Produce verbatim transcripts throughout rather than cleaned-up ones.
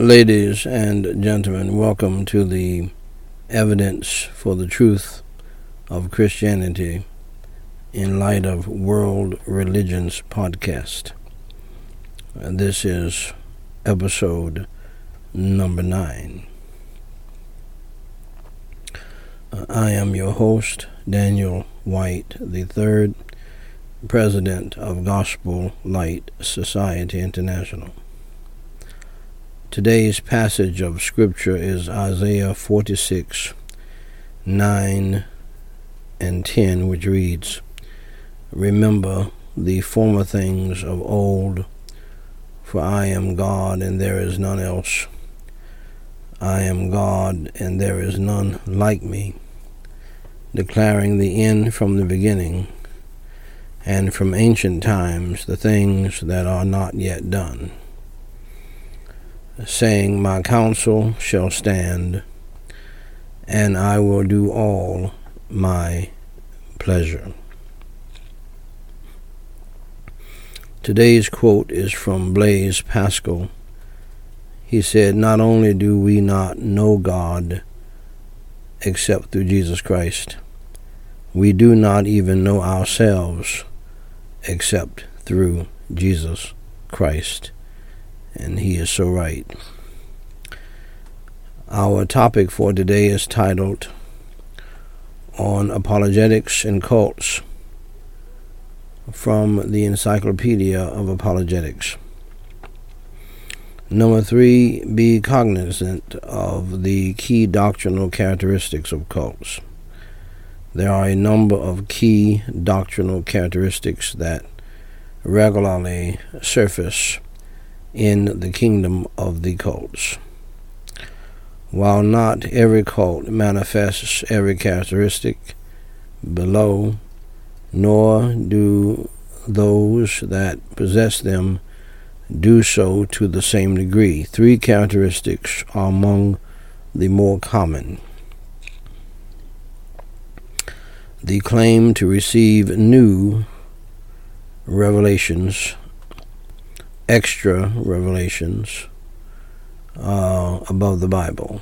Ladies and gentlemen, welcome to the Evidence for the Truth of Christianity in Light of World Religions podcast. This is episode number nine. I am your host, Daniel White the third, President of Gospel Light Society International. Today's passage of Scripture is Isaiah forty-six, nine and ten, which reads, "Remember the former things of old, for I am God and there is none else. I am God and there is none like me, declaring the end from the beginning, and from ancient times the things that are not yet done. Saying, my counsel shall stand, and I will do all my pleasure." Today's quote is from Blaise Pascal. He said, "Not only do we not know God except through Jesus Christ, we do not even know ourselves except through Jesus Christ." And he is so right. Our topic for today is titled, On Apologetics and Cults, from the Encyclopedia of Apologetics. Number three, be cognizant of the key doctrinal characteristics of cults. There are a number of key doctrinal characteristics that regularly surface in the kingdom of the cults. While not every cult manifests every characteristic below, nor do those that possess them do so to the same degree, three characteristics are among the more common. The claim to receive new revelations, extra revelations uh, above the Bible.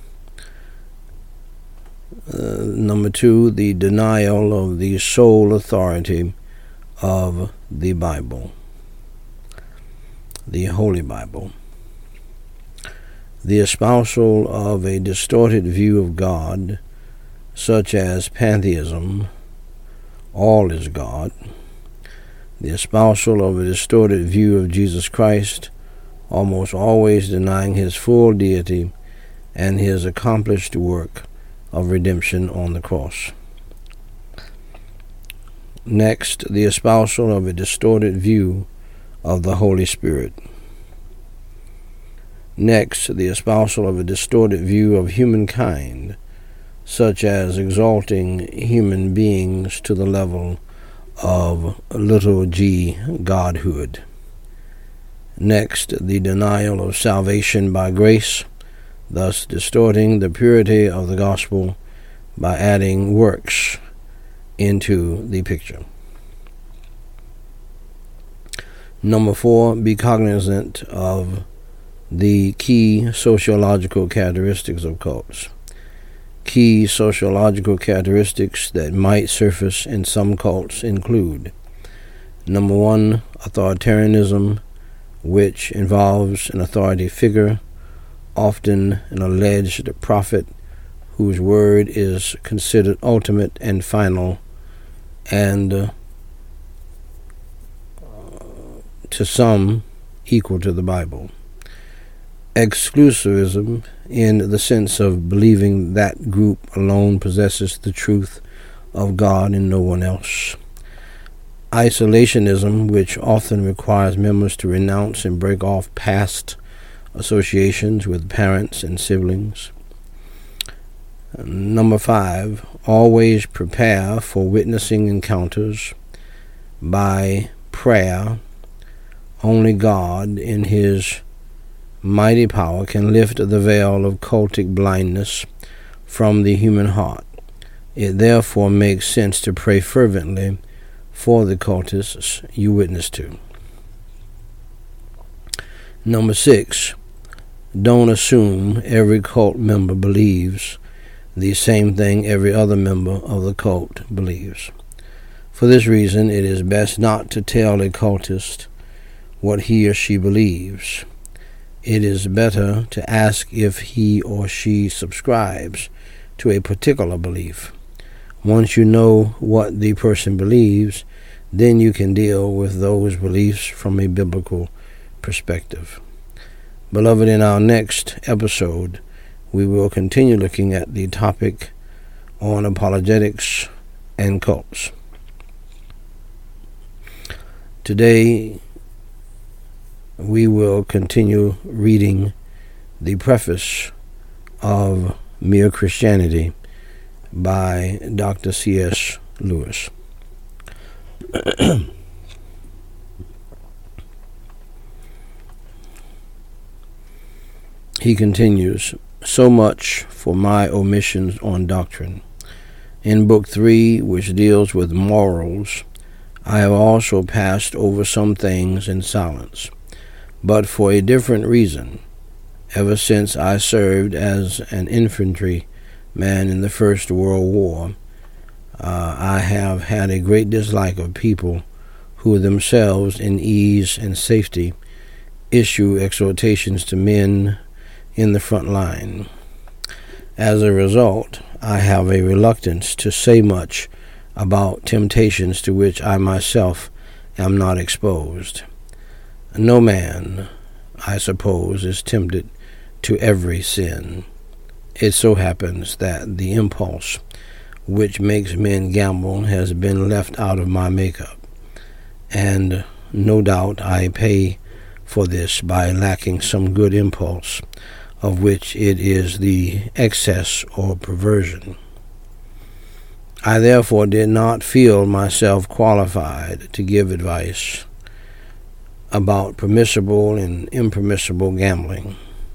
Uh, number two, the denial of the sole authority of the Bible, the Holy Bible. The espousal of a distorted view of God, such as pantheism, all is God. The espousal of a distorted view of Jesus Christ, almost always denying his full deity and his accomplished work of redemption on the cross. Next, the espousal of a distorted view of the Holy Spirit. Next, the espousal of a distorted view of humankind, such as exalting human beings to the level of little g godhood. Next, the denial of salvation by grace, thus distorting the purity of the gospel by adding works into the picture. Number four, be cognizant of the key sociological characteristics of cults. Key sociological characteristics that might surface in some cults include: number one, authoritarianism, which involves an authority figure, often an alleged prophet, whose word is considered ultimate and final, and uh, to some equal to the Bible. Exclusivism, in the sense of believing that group alone possesses the truth of God and no one else. Isolationism, which often requires members to renounce and break off past associations with parents and siblings. Number five, always prepare for witnessing encounters by prayer. Only God, in his mighty power, can lift the veil of cultic blindness from the human heart. It therefore makes sense to pray fervently for the cultists you witness to. Number six, don't assume every cult member believes the same thing every other member of the cult believes. For this reason, it is best not to tell a cultist what he or she believes. It is better to ask if he or she subscribes to a particular belief. Once you know what the person believes, then you can deal with those beliefs from a biblical perspective. Beloved, in our next episode, we will continue looking at the topic on apologetics and cults. Today, we will continue reading the preface of Mere Christianity by Doctor C S Lewis. He continues, so much for my omissions on doctrine. In Book three, which deals with morals, I have also passed over some things in silence, but for a different reason. Ever since I served as an infantry man in the First World War, uh, I have had a great dislike of people who themselves, in ease and safety, issue exhortations to men in the front line. As a result, I have a reluctance to say much about temptations to which I myself am not exposed. No man, I suppose, is tempted to every sin. It so happens that the impulse which makes men gamble has been left out of my makeup, and no doubt I pay for this by lacking some good impulse, of which it is the excess or perversion. I therefore did not feel myself qualified to give advice about permissible and impermissible gambling,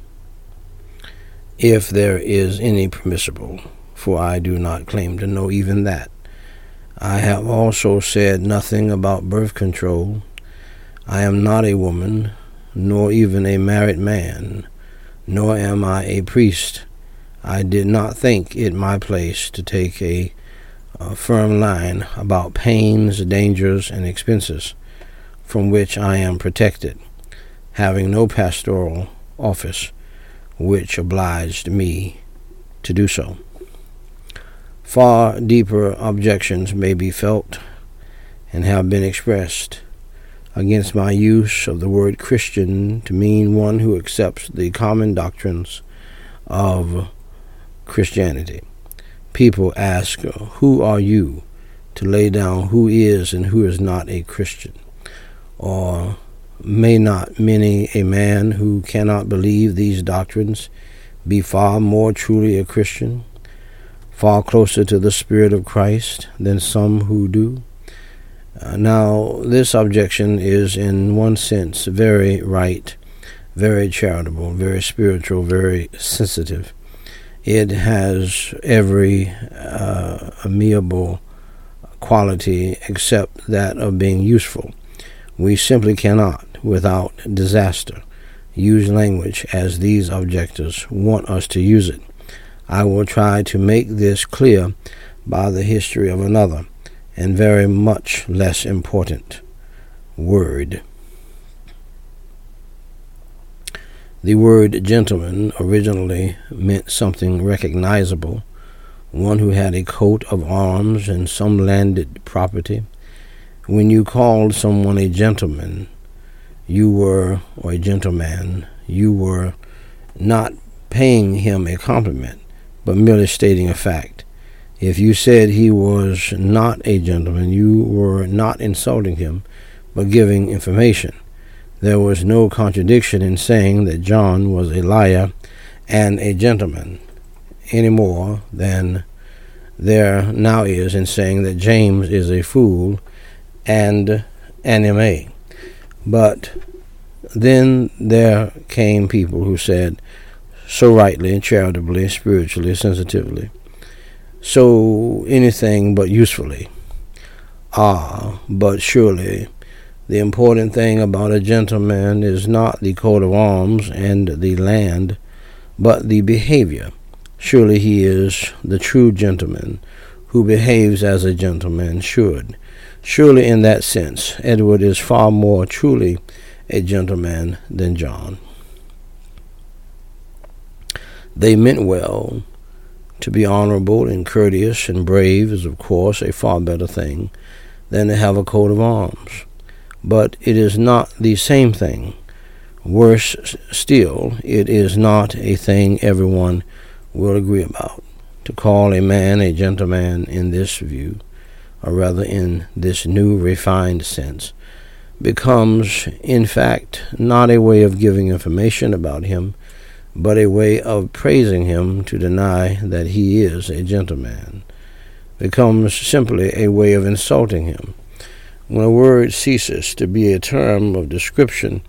if there is any permissible, for I do not claim to know even that. I have also said nothing about birth control. I am not a woman, nor even a married man, nor am I a priest. I did not think it my place to take a, a firm line about pains, dangers, and expenses from which I am protected, having no pastoral office which obliged me to do so. Far deeper objections may be felt and have been expressed against my use of the word Christian to mean one who accepts the common doctrines of Christianity. People ask, who are you to lay down who is and who is not a Christian? Or may not many a man who cannot believe these doctrines be far more truly a Christian, far closer to the Spirit of Christ than some who do? Uh, now, this objection is in one sense very right, very charitable, very spiritual, very sensitive. It has every uh, amiable quality except that of being useful. We simply cannot, without disaster, use language as these objectors want us to use it. I will try to make this clear by the history of another, and very much less important, word. The word gentleman originally meant something recognizable, one who had a coat of arms and some landed property. When you called someone a gentleman, you were, or a gentleman, you were not paying him a compliment, but merely stating a fact. If you said he was not a gentleman, you were not insulting him, but giving information. There was no contradiction in saying that John was a liar and a gentleman, any more than there now is in saying that James is a fool and anime. But then there came people who said, so rightly, charitably, spiritually, sensitively, so anything but usefully, ah, but surely The important thing about a gentleman is not the coat of arms and the land, but the behavior. Surely he is the true gentleman, who behaves as a gentleman should. Surely in that sense, Edward is far more truly a gentleman than John. They meant well. To be honorable and courteous and brave is, of course, a far better thing than to have a coat of arms. But it is not the same thing. Worse still, it is not a thing everyone will agree about. To call a man a gentleman in this view, or rather in this new refined sense, becomes, in fact, not a way of giving information about him, but a way of praising him. To deny that he is a gentleman becomes simply a way of insulting him. When a word ceases to be a term of description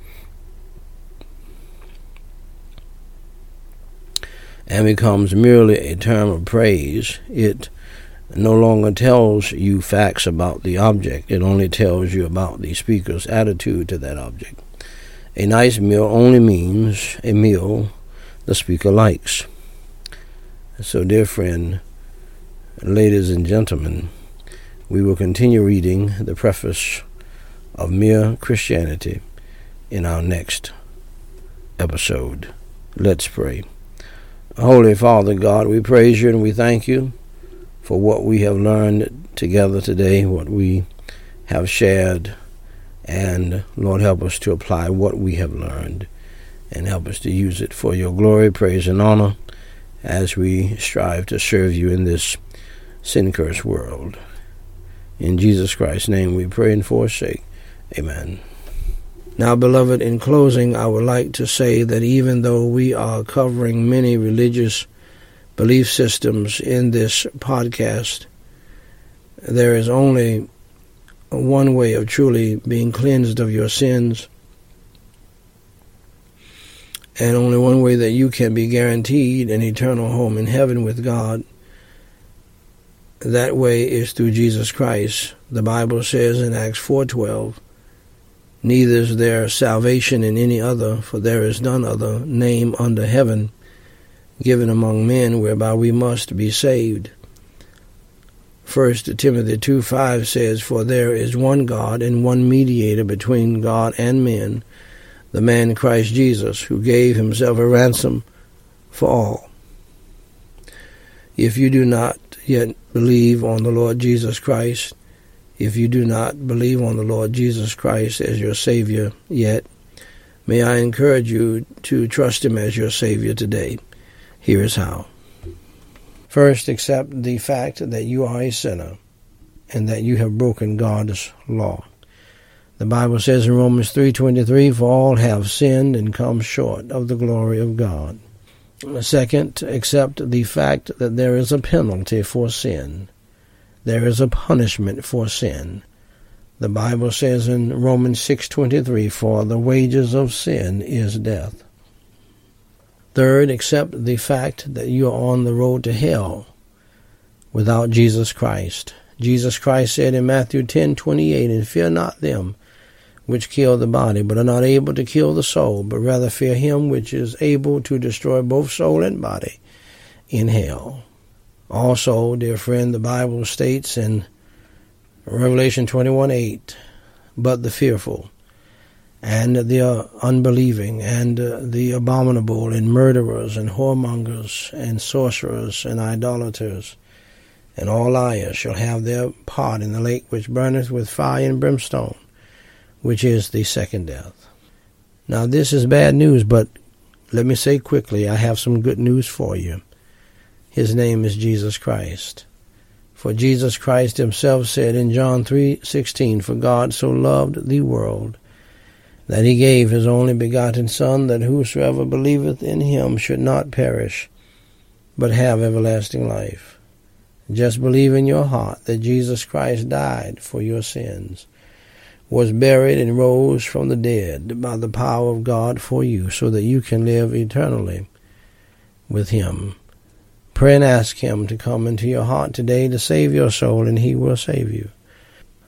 and becomes merely a term of praise, it no longer tells you facts about the object. It only tells you about the speaker's attitude to that object. A nice meal only means a meal the speaker likes. So, dear friend, ladies and gentlemen, we will continue reading the preface of Mere Christianity in our next episode. Let's pray. Holy Father God, we praise you and we thank you for what we have learned together today, what we have shared, and Lord, help us to apply what we have learned and help us to use it for your glory, praise, and honor as we strive to serve you in this sin-cursed world. In Jesus Christ's name we pray and forsake. Amen. Now, beloved, in closing, I would like to say that even though we are covering many religious belief systems in this podcast, there is only one way of truly being cleansed of your sins, and only one way that you can be guaranteed an eternal home in heaven with God. That way is through Jesus Christ. The Bible says in Acts four twelve, "Neither is there salvation in any other, for there is none other name under heaven given among men whereby we must be saved." First Timothy two five says, "For there is one God and one mediator between God and men, the man Christ Jesus, who gave himself a ransom for all." If you do not yet believe on the Lord Jesus Christ, if you do not believe on the Lord Jesus Christ as your Savior yet, may I encourage you to trust him as your Savior today. Here is how. First, accept the fact that you are a sinner and that you have broken God's law. The Bible says in Romans three twenty-three, "For all have sinned and come short of the glory of God." Second, accept the fact that there is a penalty for sin. There is a punishment for sin. The Bible says in Romans six twenty-three, "For the wages of sin is death." Third, accept the fact that you are on the road to hell without Jesus Christ. Jesus Christ said in Matthew ten twenty-eight, "And fear not them which kill the body, but are not able to kill the soul, but rather fear him which is able to destroy both soul and body in hell." Also, dear friend, the Bible states in Revelation twenty-one eight, "But the fearful, and the unbelieving, and the abominable, and murderers, and whoremongers, and sorcerers, and idolaters, and all liars shall have their part in the lake which burneth with fire and brimstone, which is the second death." Now, this is bad news, but let me say quickly, I have some good news for you. His name is Jesus Christ. For Jesus Christ himself said in John three sixteen, "For God so loved the world, that he gave his only begotten Son, that whosoever believeth in him should not perish, but have everlasting life." Just believe in your heart that Jesus Christ died for your sins, was buried, and rose from the dead by the power of God for you, so that you can live eternally with him. Pray and ask him to come into your heart today to save your soul, and he will save you.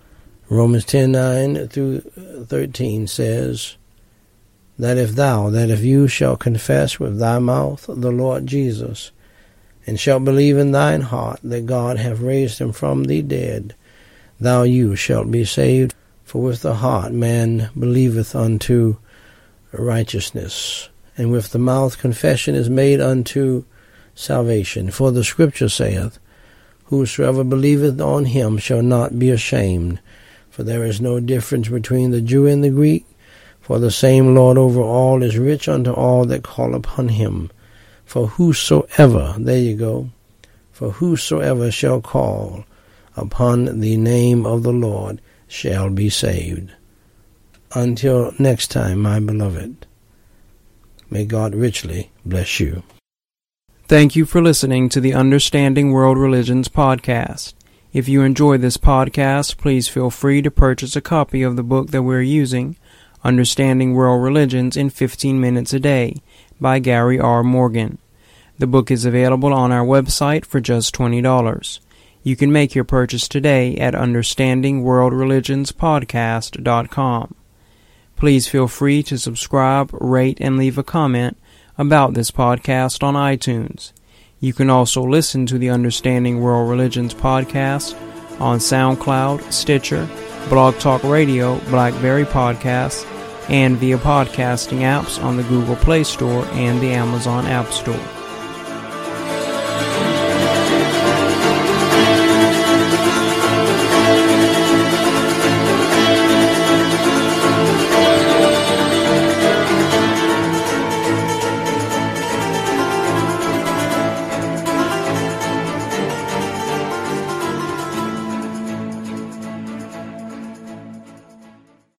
Romans ten nine through thirteen says that if thou, that if you shall confess with thy mouth the Lord Jesus, and shalt believe in thine heart that God hath raised him from the dead, thou you shalt be saved. For with the heart man believeth unto righteousness, and with the mouth confession is made unto salvation. For the Scripture saith, whosoever believeth on him shall not be ashamed. For there is no difference between the Jew and the Greek, for the same Lord over all is rich unto all that call upon him. For whosoever, there you go, for whosoever shall call upon the name of the Lord shall be saved. Until next time, my beloved, may God richly bless you. Thank you for listening to the Understanding World Religions podcast. If you enjoy this podcast, please feel free to purchase a copy of the book that we're using, Understanding World Religions in fifteen minutes a Day, by Gary R. Morgan. The book is available on our website for just twenty dollars. You can make your purchase today at understanding world religions podcast dot com. Please feel free to subscribe, rate, and leave a comment about this podcast on iTunes. You can also listen to the Understanding World Religions podcast on SoundCloud, Stitcher, Blog Talk Radio, BlackBerry Podcasts, and via podcasting apps on the Google Play Store and the Amazon App Store.